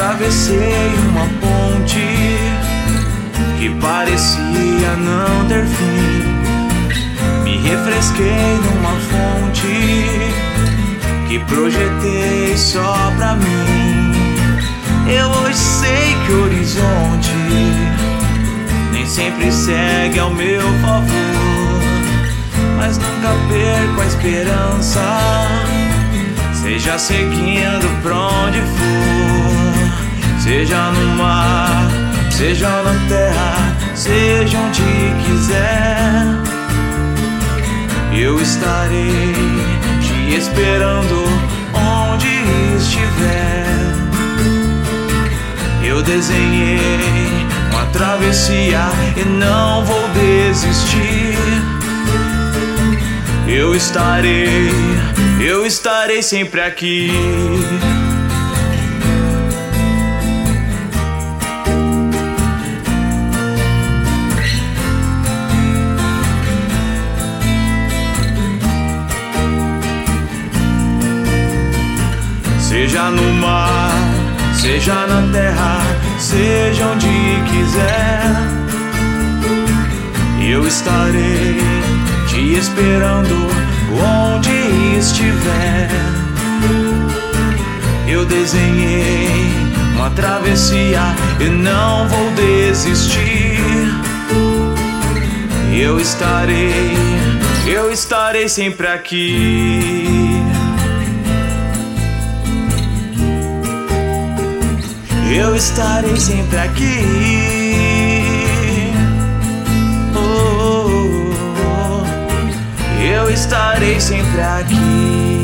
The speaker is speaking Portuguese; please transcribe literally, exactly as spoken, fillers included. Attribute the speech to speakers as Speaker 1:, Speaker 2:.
Speaker 1: Atravessei uma ponte que parecia não ter fim. Me refresquei numa fonte que projetei só pra mim. Eu hoje sei que o horizonte nem sempre segue ao meu favor, mas nunca perco a esperança, seja seguindo pra onde for. Seja no mar, seja na terra, seja onde quiser, eu estarei te esperando onde estiver. Eu desenhei uma travessia e não vou desistir. Eu estarei, eu estarei sempre aqui. Seja no mar, seja na terra, seja onde quiser, eu estarei te esperando onde estiver. Eu desenhei uma travessia e não vou desistir. Eu estarei, eu estarei sempre aqui. Eu estarei sempre aqui. Oh, oh, oh. Eu estarei sempre aqui.